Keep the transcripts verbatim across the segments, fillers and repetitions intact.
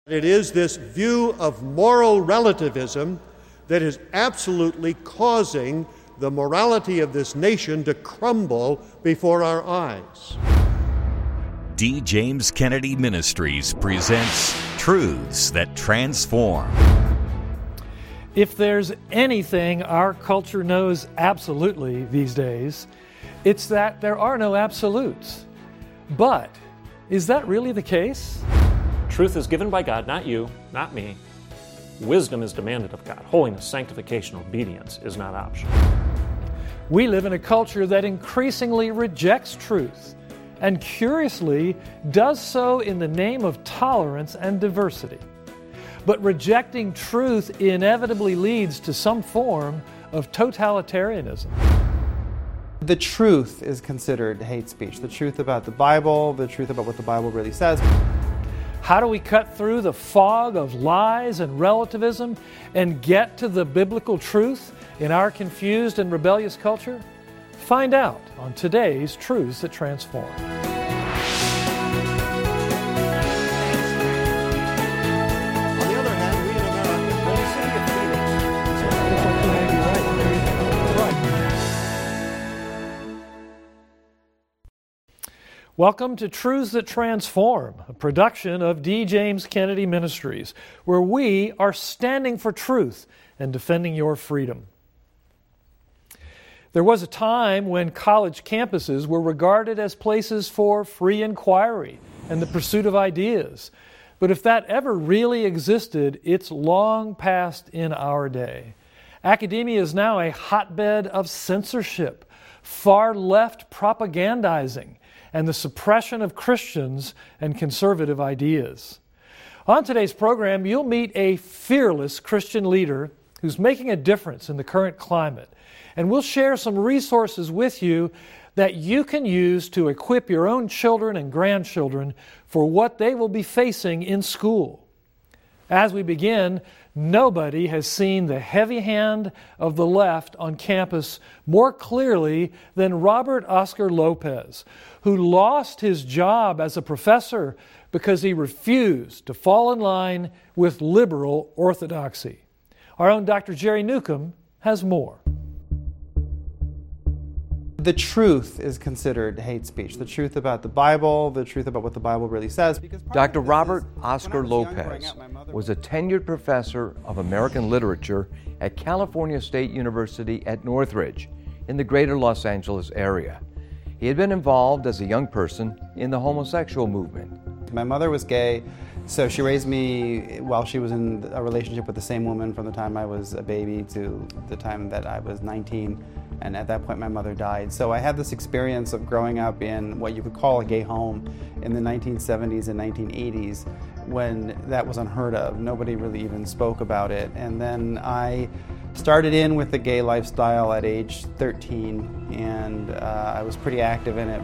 It is this view of moral relativism that is absolutely causing the morality of this nation to crumble before our eyes. D. James Kennedy Ministries presents Truths That Transform. If there's anything our culture knows absolutely these days, it's that there are no absolutes. But is that really the case? Truth is given by God, not you, not me. Wisdom is demanded of God. Holiness, sanctification, obedience is not optional. We live in a culture that increasingly rejects truth and curiously does so in the name of tolerance and diversity. But rejecting truth inevitably leads to some form of totalitarianism. The truth is considered hate speech. The truth about the Bible, the truth about what the Bible really says. How do we cut through the fog of lies and relativism and get to the biblical truth in our confused and rebellious culture? Find out on today's Truths That Transform. Welcome to Truths That Transform, a production of D. James Kennedy Ministries, where we are standing for truth and defending your freedom. There was a time when college campuses were regarded as places for free inquiry and the pursuit of ideas. But if that ever really existed, it's long past in our day. Academia is now a hotbed of censorship, far-left propagandizing, and the suppression of Christians and conservative ideas. On today's program, you'll meet a fearless Christian leader who's making a difference in the current climate. And we'll share some resources with you that you can use to equip your own children and grandchildren for what they will be facing in school. As we begin, nobody has seen the heavy hand of the left on campus more clearly than Robert Oscar Lopez, who lost his job as a professor because he refused to fall in line with liberal orthodoxy. Our own Doctor Jerry Newcomb has more. The truth is considered hate speech. The truth about the Bible, the truth about what the Bible really says. Doctor Robert Oscar Lopez was a tenured professor of American literature at California State University at Northridge in the greater Los Angeles area. He had been involved as a young person in the homosexual movement. My mother was gay, so she raised me while she was in a relationship with the same woman from the time I was a baby to the time that I was nineteen. And at that point, my mother died. So I had this experience of growing up in what you could call a gay home in the nineteen seventies and nineteen eighties when that was unheard of. Nobody really even spoke about it. And then I started in with the gay lifestyle at age thirteen, and uh, I was pretty active in it.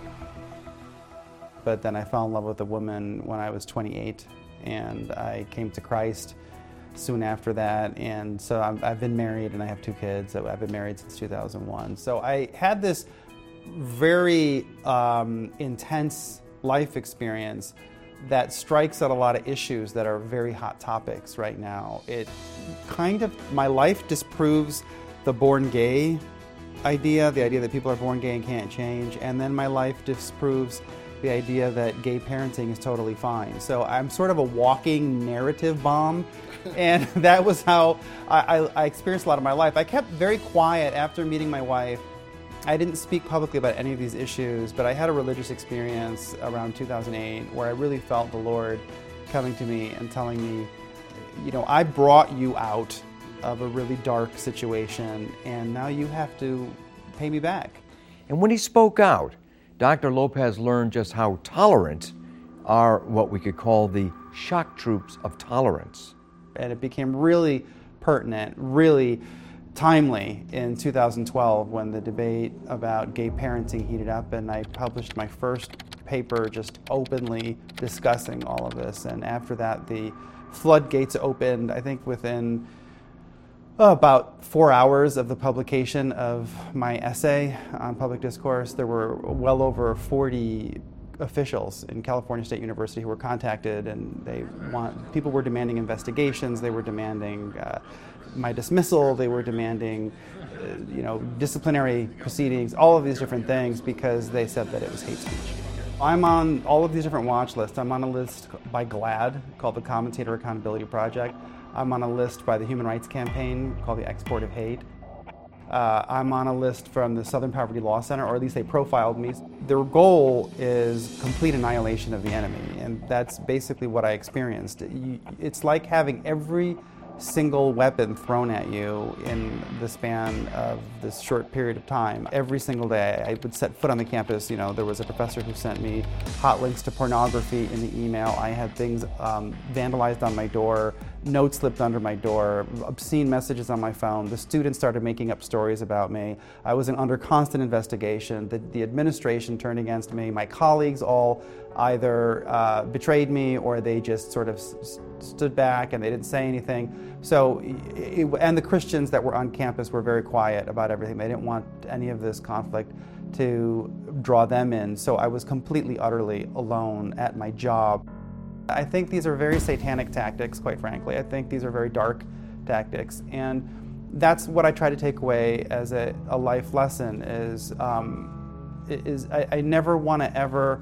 But then I fell in love with a woman when I was twenty-eight, and I came to Christ soon after that, and so I'm, I've been married and I have two kids. I've been married since two thousand one. So I had this very um, intense life experience that strikes at a lot of issues that are very hot topics right now. It kind of, my life disproves the born gay idea, the idea that people are born gay and can't change, and then my life disproves the idea that gay parenting is totally fine. So I'm sort of a walking narrative bomb. And that was how I, I, I experienced a lot of my life. I kept very quiet after meeting my wife. I didn't speak publicly about any of these issues, but I had a religious experience around two thousand eight where I really felt the Lord coming to me and telling me, you know, I brought you out of a really dark situation, and now you have to pay me back. And when he spoke out, Doctor Lopez learned just how tolerant are what we could call the shock troops of tolerance. And it became really pertinent, really timely in two thousand twelve when the debate about gay parenting heated up, and I published my first paper just openly discussing all of this. And after that, the floodgates opened, I think within oh, about four hours of the publication of my essay on public discourse. There were well over forty officials in California State University who were contacted, and they want people were demanding investigations. They were demanding uh, my dismissal. They were demanding, uh, you know, disciplinary proceedings. All of these different things because they said that it was hate speech. I'm on all of these different watch lists. I'm on a list by GLAAD called the Commentator Accountability Project. I'm on a list by the Human Rights Campaign called the Export of Hate. Uh, I'm on a list from the Southern Poverty Law Center, or at least they profiled me. Their goal is complete annihilation of the enemy, and that's basically what I experienced. It's like having every single weapon thrown at you in the span of this short period of time. Every single day I would set foot on the campus. You know, there was a professor who sent me hot links to pornography in the email. I had things um, vandalized on my door, notes slipped under my door, obscene messages on my phone. The students started making up stories about me. I was in, under constant investigation. The, the administration turned against me. My colleagues all either uh, betrayed me or they just sort of s- stood back and they didn't say anything. So, it, and the Christians that were on campus were very quiet about everything. They didn't want any of this conflict to draw them in. So I was completely, utterly alone at my job. I think these are very satanic tactics, quite frankly. I think these are very dark tactics. And that's what I try to take away as a, a life lesson is, um, is I, I never want to ever,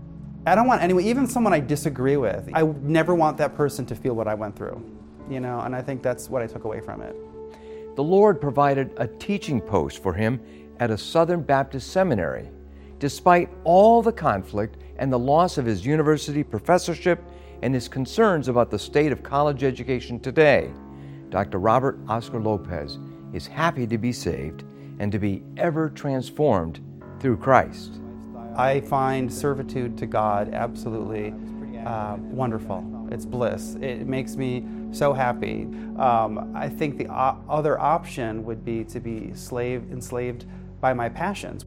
I don't want anyone, even someone I disagree with, I never want that person to feel what I went through, you know, and I think that's what I took away from it. The Lord provided a teaching post for him at a Southern Baptist seminary. Despite all the conflict and the loss of his university professorship and his concerns about the state of college education today, Doctor Robert Oscar Lopez is happy to be saved and to be ever transformed through Christ. I find servitude to God absolutely uh, wonderful. It's bliss. It makes me so happy. Um, I think the o- other option would be to be slave, enslaved by my passions.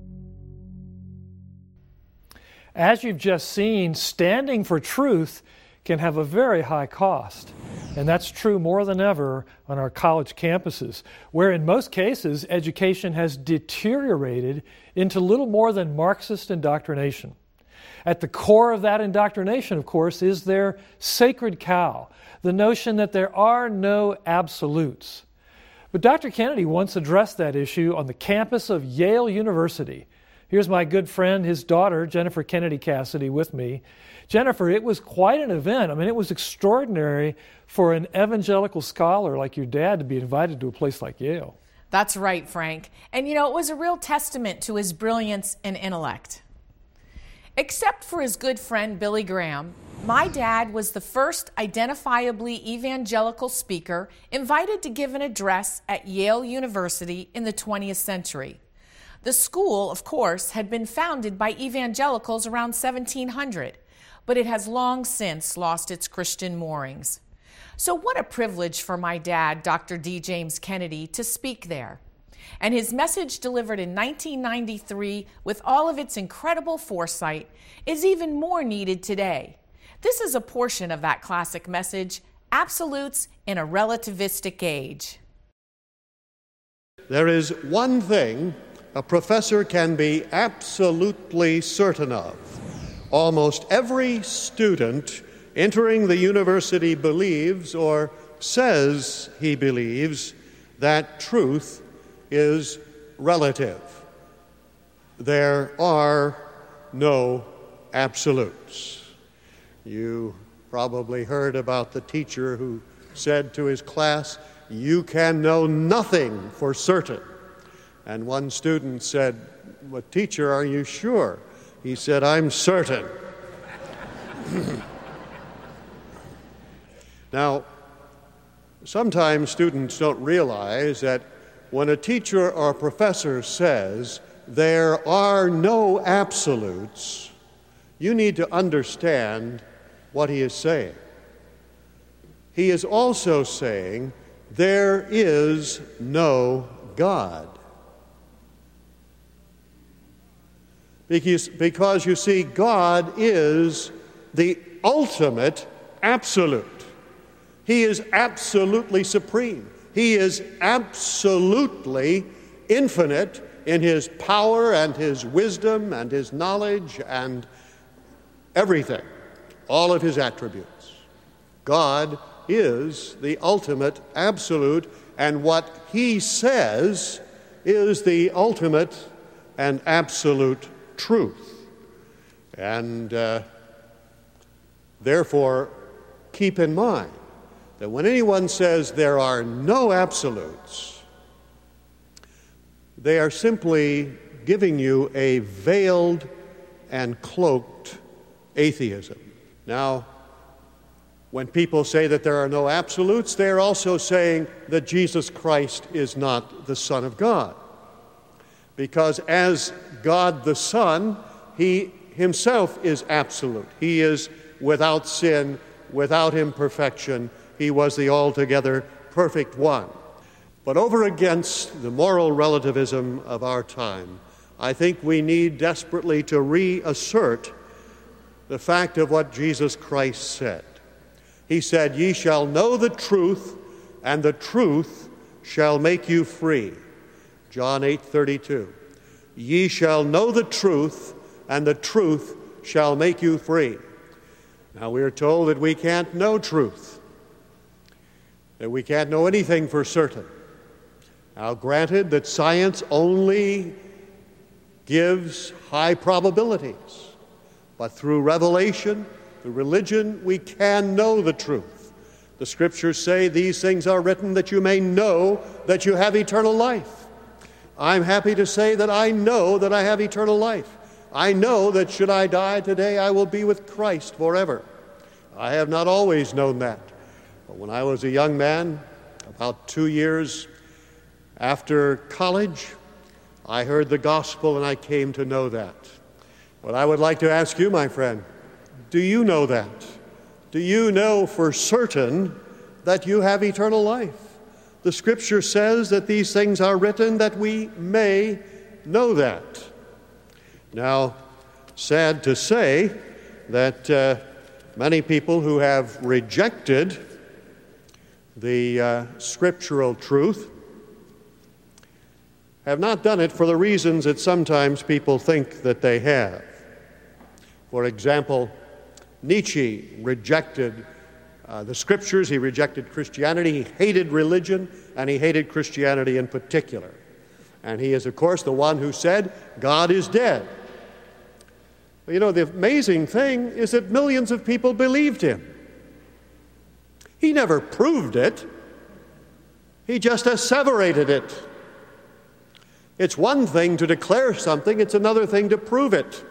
As you've just seen, standing for truth can have a very high cost. And that's true more than ever on our college campuses, where in most cases, education has deteriorated into little more than Marxist indoctrination. At the core of that indoctrination, of course, is their sacred cow, the notion that there are no absolutes. But Doctor Kennedy once addressed that issue on the campus of Yale University. Here's my good friend, his daughter, Jennifer Kennedy Cassidy, with me. Jennifer, it was quite an event. I mean, it was extraordinary for an evangelical scholar like your dad to be invited to a place like Yale. That's right, Frank. And you know, it was a real testament to his brilliance and intellect. Except for his good friend Billy Graham, my dad was the first identifiably evangelical speaker invited to give an address at Yale University in the twentieth century. The school, of course, had been founded by evangelicals around seventeen hundred, but it has long since lost its Christian moorings. So what a privilege for my dad, Doctor D. James Kennedy, to speak there. And his message delivered in nineteen ninety-three, with all of its incredible foresight, is even more needed today. This is a portion of that classic message, Absolutes in a Relativistic Age. There is one thing a professor can be absolutely certain of. Almost every student entering the university believes or says he believes that truth is relative. There are no absolutes. You probably heard about the teacher who said to his class, "You can know nothing for certain." And one student said, "Well, teacher, are you sure?" He said, "I'm certain." Now, sometimes students don't realize that when a teacher or a professor says there are no absolutes, you need to understand what he is saying. He is also saying there is no God. Because, because you see, God is the ultimate absolute. He is absolutely supreme. He is absolutely infinite in his power and his wisdom and his knowledge and everything, all of his attributes. God is the ultimate absolute, and what he says is the ultimate and absolute truth. And uh, therefore, keep in mind that when anyone says there are no absolutes, they are simply giving you a veiled and cloaked atheism. Now, when people say that there are no absolutes, they are also saying that Jesus Christ is not the Son of God. Because as God the Son, he himself is absolute. He is without sin, without imperfection. He was the altogether perfect one. But over against the moral relativism of our time, I think we need desperately to reassert the fact of what Jesus Christ said. He said, "Ye shall know the truth, and the truth shall make you free." John eight thirty-two. Ye shall know the truth, and the truth shall make you free. Now, we are told that we can't know truth, that we can't know anything for certain. Now, granted that science only gives high probabilities, but through revelation, through religion, we can know the truth. The Scriptures say these things are written that you may know that you have eternal life. I'm happy to say that I know that I have eternal life. I know that should I die today, I will be with Christ forever. I have not always known that. But when I was a young man, about two years after college, I heard the gospel and I came to know that. But I would like to ask you, my friend, do you know that? Do you know for certain that you have eternal life? The Scripture says that these things are written that we may know that. Now, sad to say that uh, many people who have rejected the uh, scriptural truth have not done it for the reasons that sometimes people think that they have. For example, Nietzsche rejected uh, the Scriptures, he rejected Christianity, he hated religion, and he hated Christianity in particular. And he is, of course, the one who said, God is dead. You know, the amazing thing is that millions of people believed him. He never proved it. He just asseverated it. It's one thing to declare something, it's another thing to prove it.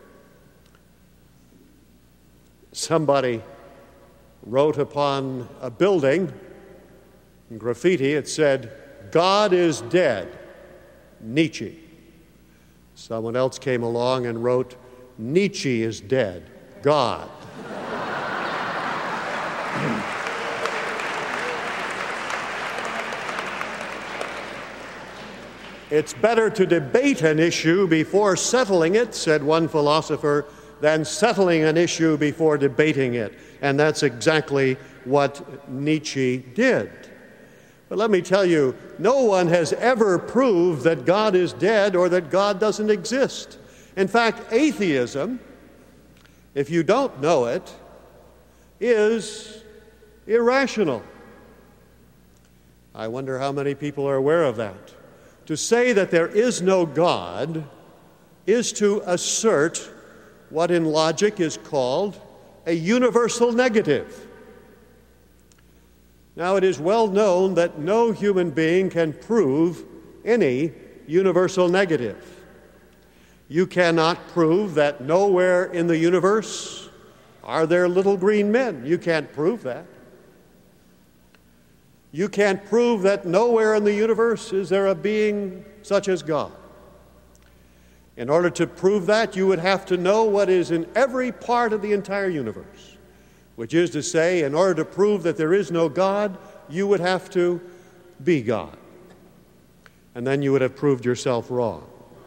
Somebody wrote upon a building, in graffiti, it said, God is dead, Nietzsche. Someone else came along and wrote, Nietzsche is dead, God. It's better to debate an issue before settling it, said one philosopher, than settling an issue before debating it. And that's exactly what Nietzsche did. But let me tell you, no one has ever proved that God is dead or that God doesn't exist. In fact, atheism, if you don't know it, is irrational. I wonder how many people are aware of that. To say that there is no God is to assert what in logic is called a universal negative. Now, it is well known that no human being can prove any universal negative. You cannot prove that nowhere in the universe are there little green men. You can't prove that. You can't prove that nowhere in the universe is there a being such as God. In order to prove that, you would have to know what is in every part of the entire universe, which is to say, in order to prove that there is no God, you would have to be God. And then you would have proved yourself wrong.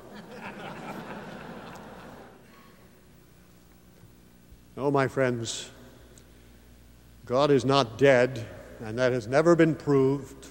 No, my friends, God is not dead, and that has never been proved.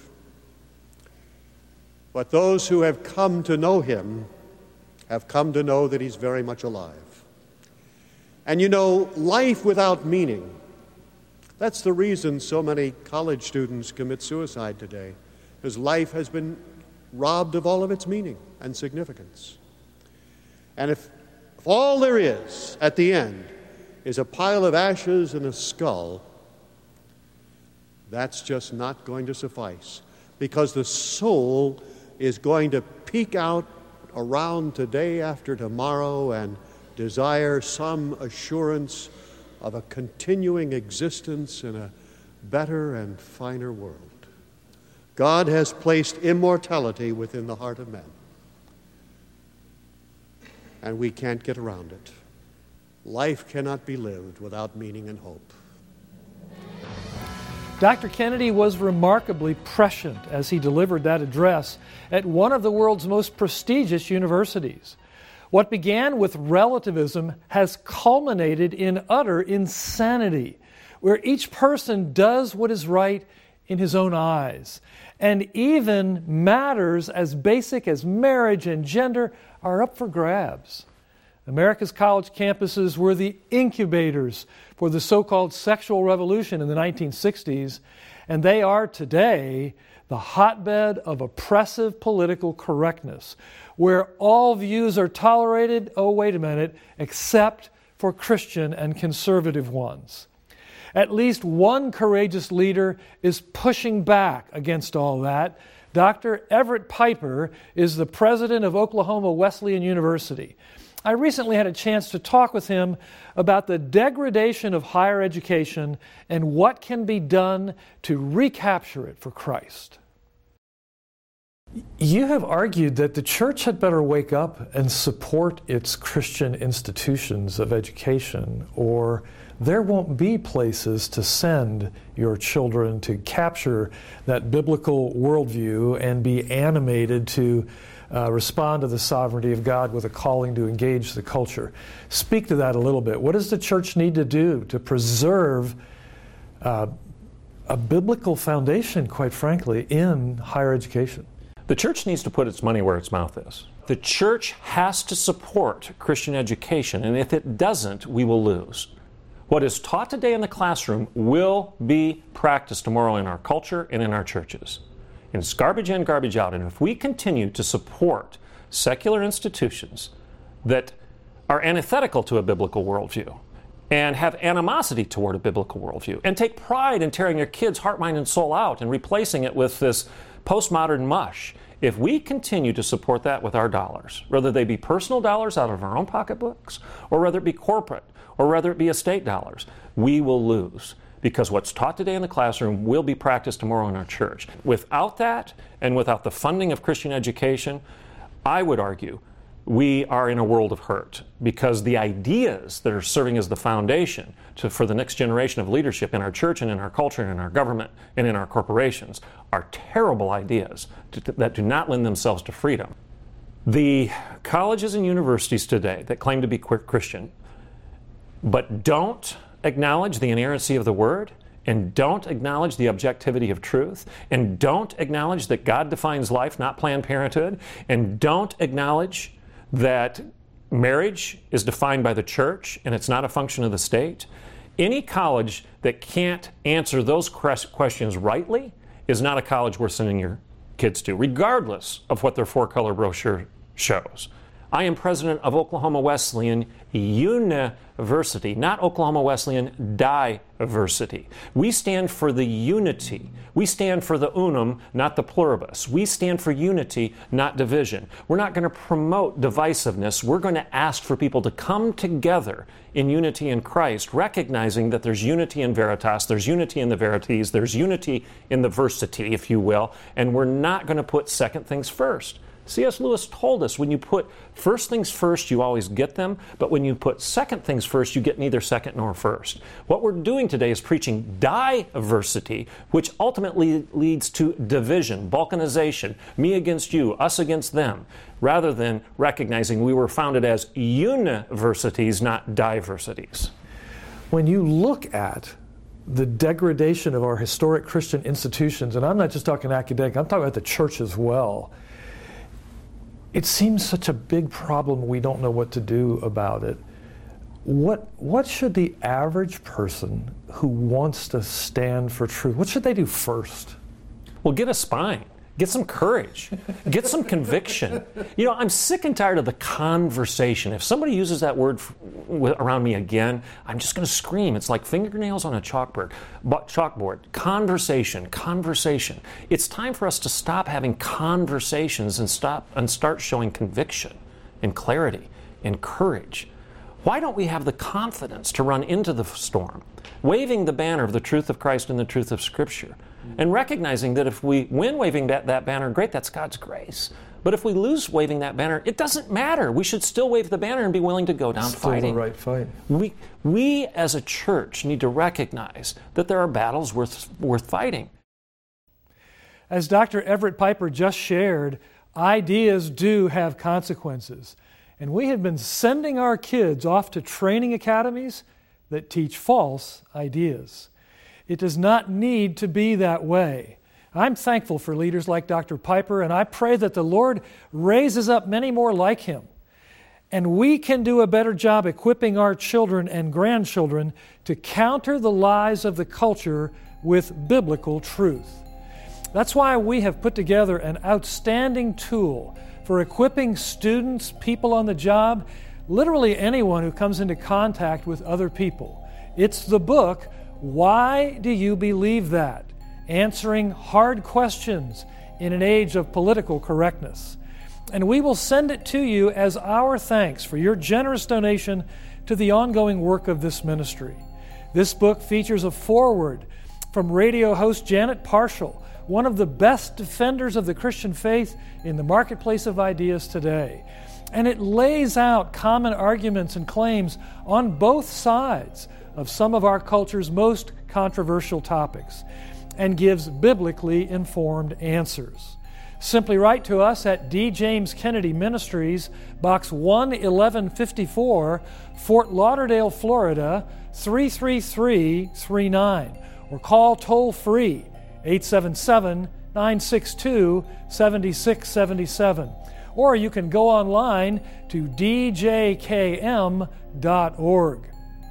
But those who have come to know him have come to know that he's very much alive. And you know, life without meaning, that's the reason so many college students commit suicide today, because life has been robbed of all of its meaning and significance. And if, if all there is at the end is a pile of ashes and a skull, that's just not going to suffice, because the soul is going to peek out around today after tomorrow and desire some assurance of a continuing existence in a better and finer world. God has placed immortality within the heart of man, and we can't get around it. Life cannot be lived without meaning and hope. Doctor Kennedy was remarkably prescient as he delivered that address at one of the world's most prestigious universities. What began with relativism has culminated in utter insanity, where each person does what is right in his own eyes. And even matters as basic as marriage and gender are up for grabs. America's college campuses were the incubators for the so-called sexual revolution in the nineteen sixties, and they are today the hotbed of oppressive political correctness, where all views are tolerated, oh, wait a minute, except for Christian and conservative ones. At least one courageous leader is pushing back against all that. Doctor Everett Piper is the president of Oklahoma Wesleyan University. I recently had a chance to talk with him about the degradation of higher education and what can be done to recapture it for Christ. You have argued that the church had better wake up and support its Christian institutions of education, or there won't be places to send your children to capture that biblical worldview and be animated to uh, respond to the sovereignty of God with a calling to engage the culture. Speak to that a little bit. What does the church need to do to preserve uh, a biblical foundation, quite frankly, in higher education? The church needs to put its money where its mouth is. The church has to support Christian education, and if it doesn't, we will lose. What is taught today in the classroom will be practiced tomorrow in our culture and in our churches. And it's garbage in, garbage out. And if we continue to support secular institutions that are antithetical to a biblical worldview and have animosity toward a biblical worldview and take pride in tearing their kids' heart, mind, and soul out and replacing it with this postmodern mush, if we continue to support that with our dollars, whether they be personal dollars out of our own pocketbooks, or whether it be corporate, or whether it be estate dollars, we will lose. Because what's taught today in the classroom will be practiced tomorrow in our church. Without that, and without the funding of Christian education, I would argue we are in a world of hurt, because the ideas that are serving as the foundation to, for the next generation of leadership in our church and in our culture and in our government and in our corporations are terrible ideas to, to, that do not lend themselves to freedom. The colleges and universities today that claim to be Christian but don't acknowledge the inerrancy of the Word, and don't acknowledge the objectivity of truth, and don't acknowledge that God defines life, not Planned Parenthood, and don't acknowledge that marriage is defined by the church and it's not a function of the state. Any college that can't answer those questions rightly is not a college worth sending your kids to, regardless of what their four-color brochure shows. I am president of Oklahoma Wesleyan University, not Oklahoma Wesleyan Diversity. We stand for the unity. We stand for the unum, not the pluribus. We stand for unity, not division. We're not going to promote divisiveness. We're going to ask for people to come together in unity in Christ, recognizing that there's unity in veritas, there's unity in the verities, there's unity in the versity, if you will, and we're not going to put second things first. C S Lewis told us when you put first things first, you always get them, but when you put second things first, you get neither second nor first. What we're doing today is preaching diversity, which ultimately leads to division, balkanization, me against you, us against them, rather than recognizing we were founded as universities, not diversities. When you look at the degradation of our historic Christian institutions, and I'm not just talking academic, I'm talking about the church as well, it seems such a big problem we don't know what to do about it. what, what should the average person who wants to stand for truth, what should they do first? Well, get a spine. Get some courage. Get some conviction. You know, I'm sick and tired of the conversation. If somebody uses that word f- around me again, I'm just going to scream. It's like fingernails on a chalkboard. Chalkboard. Conversation. Conversation. It's time for us to stop having conversations and stop and start showing conviction and clarity and courage. Why don't we have the confidence to run into the storm, waving the banner of the truth of Christ and the truth of Scripture, and recognizing that if we win waving that, that banner, great, that's God's grace. But if we lose waving that banner, it doesn't matter. We should still wave the banner and be willing to go down Still fighting. the right fight. We, we as a church need to recognize that there are battles worth, worth fighting. As Doctor Everett Piper just shared, ideas do have consequences. And we have been sending our kids off to training academies that teach false ideas. It does not need to be that way. I'm thankful for leaders like Doctor Piper, and I pray that the Lord raises up many more like him. And we can do a better job equipping our children and grandchildren to counter the lies of the culture with biblical truth. That's why we have put together an outstanding tool for equipping students, people on the job, literally anyone who comes into contact with other people. It's the book, Why Do You Believe That? Answering hard questions in an age of political correctness. And we will send it to you as our thanks for your generous donation to the ongoing work of this ministry. This book features a foreword from radio host Janet Parshall, one of the best defenders of the Christian faith in the marketplace of ideas today. And it lays out common arguments and claims on both sides of some of our culture's most controversial topics and gives biblically informed answers. Simply write to us at D. James Kennedy Ministries, Box one eleven fifty-four, Fort Lauderdale, Florida, three three three three nine, or call toll-free eight seven seven, nine six two, seven six seven seven. Or you can go online to d j k m dot org.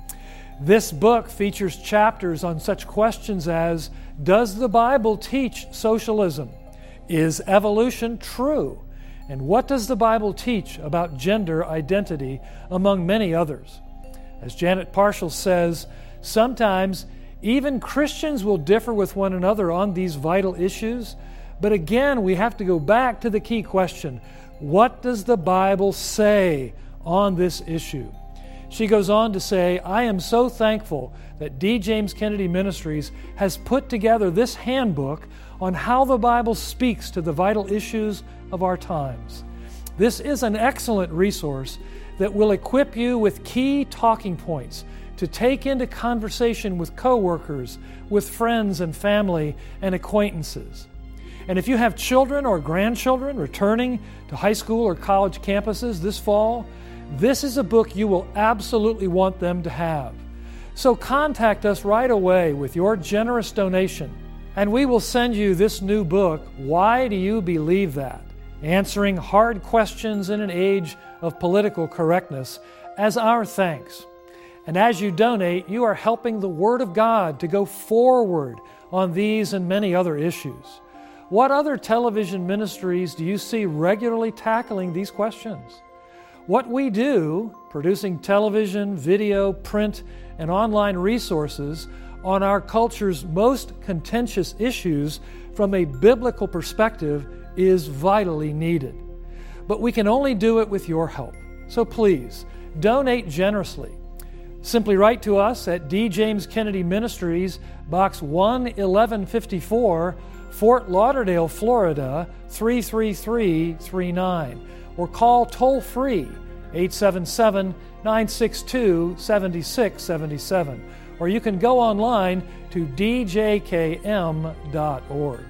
This book features chapters on such questions as, does the Bible teach socialism? Is evolution true? And what does the Bible teach about gender identity, among many others? As Janet Parshall says, sometimes even Christians will differ with one another on these vital issues, but again, we have to go back to the key question, what does the Bible say on this issue? She goes on to say, I am so thankful that D. James Kennedy Ministries has put together this handbook on how the Bible speaks to the vital issues of our times. This is an excellent resource that will equip you with key talking points to take into conversation with coworkers, with friends and family and acquaintances. And if you have children or grandchildren returning to high school or college campuses this fall, this is a book you will absolutely want them to have. So contact us right away with your generous donation, and we will send you this new book, Why Do You Believe That? Answering hard questions in an age of political correctness, as our thanks. And as you donate, you are helping the Word of God to go forward on these and many other issues. What other television ministries do you see regularly tackling these questions? What we do, producing television, video, print, and online resources on our culture's most contentious issues from a biblical perspective, is vitally needed. But we can only do it with your help. So please, donate generously. Simply write to us at D. James Kennedy Ministries, Box one eleven fifty-four, Fort Lauderdale, Florida, three three three three nine, or call toll-free eight seven seven, nine six two, seven six seven seven, or you can go online to d j k m dot org.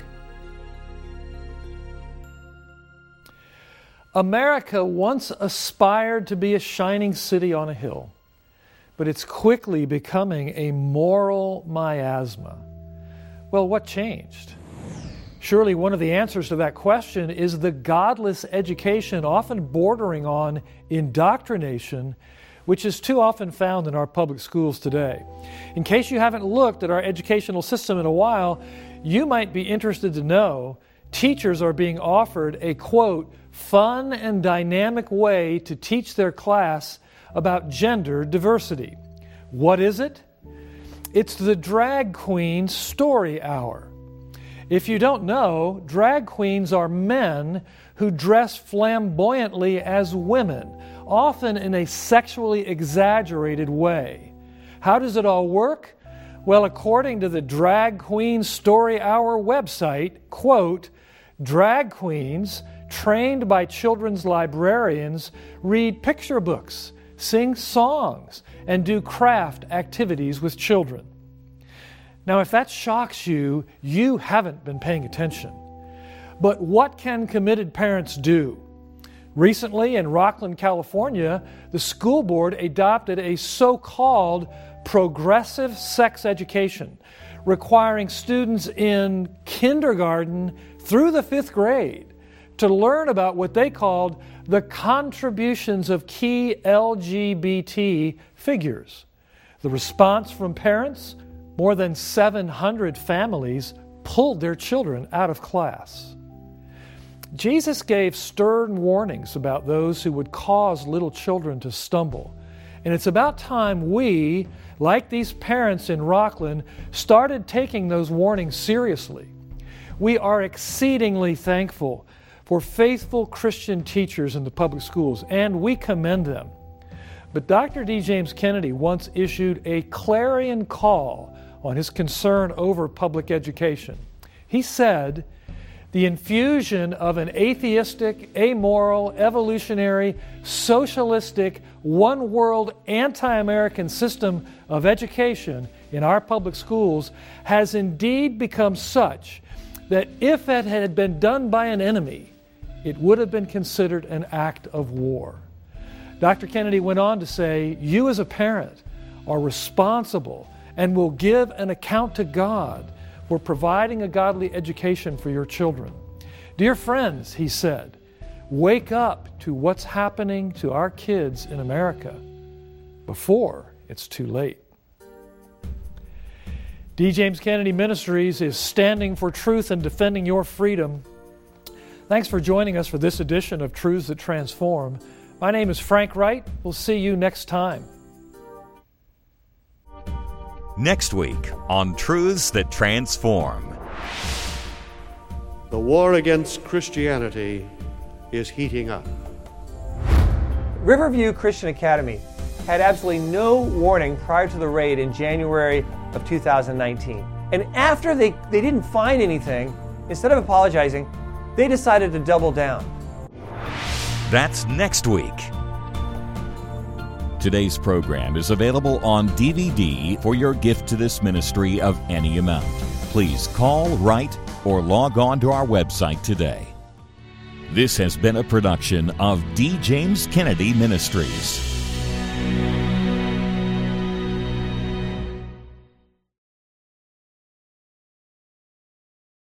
America once aspired to be a shining city on a hill, but it's quickly becoming a moral miasma. Well, what changed? Surely one of the answers to that question is the godless education, often bordering on indoctrination, which is too often found in our public schools today. In case you haven't looked at our educational system in a while, you might be interested to know teachers are being offered a, quote, fun and dynamic way to teach their class about gender diversity. What is it? It's the Drag Queen Story Hour. If you don't know, drag queens are men who dress flamboyantly as women, often in a sexually exaggerated way. How does it all work? Well, according to the Drag Queen Story Hour website, quote, drag queens trained by children's librarians read picture books, sing songs, and do craft activities with children. Now, if that shocks you, you haven't been paying attention. But what can committed parents do? Recently, in Rocklin, California, the school board adopted a so-called progressive sex education, requiring students in kindergarten through the fifth grade to learn about what they called the contributions of key L G B T figures. The response from parents? More than seven hundred families pulled their children out of class. Jesus gave stern warnings about those who would cause little children to stumble. And it's about time we, like these parents in Rocklin, started taking those warnings seriously. We are exceedingly thankful for faithful Christian teachers in the public schools, and we commend them. But Doctor D. James Kennedy once issued a clarion call on his concern over public education. He said, the infusion of an atheistic, amoral, evolutionary, socialistic, one-world, anti-American system of education in our public schools has indeed become such that if it had been done by an enemy, it would have been considered an act of war. Doctor Kennedy went on to say, you as a parent are responsible and will give an account to God for providing a godly education for your children. Dear friends, he said, wake up to what's happening to our kids in America before it's too late. D. James Kennedy Ministries is standing for truth and defending your freedom. Thanks for joining us for this edition of Truths That Transform. My name is Frank Wright. We'll see you next time. Next week on Truths That Transform. The war against Christianity is heating up. Riverview Christian Academy had absolutely no warning prior to the raid in January of two thousand nineteen. And after they, they didn't find anything, instead of apologizing, they decided to double down. That's next week. Today's program is available on D V D for your gift to this ministry of any amount. Please call, write, or log on to our website today. This has been a production of D. James Kennedy Ministries.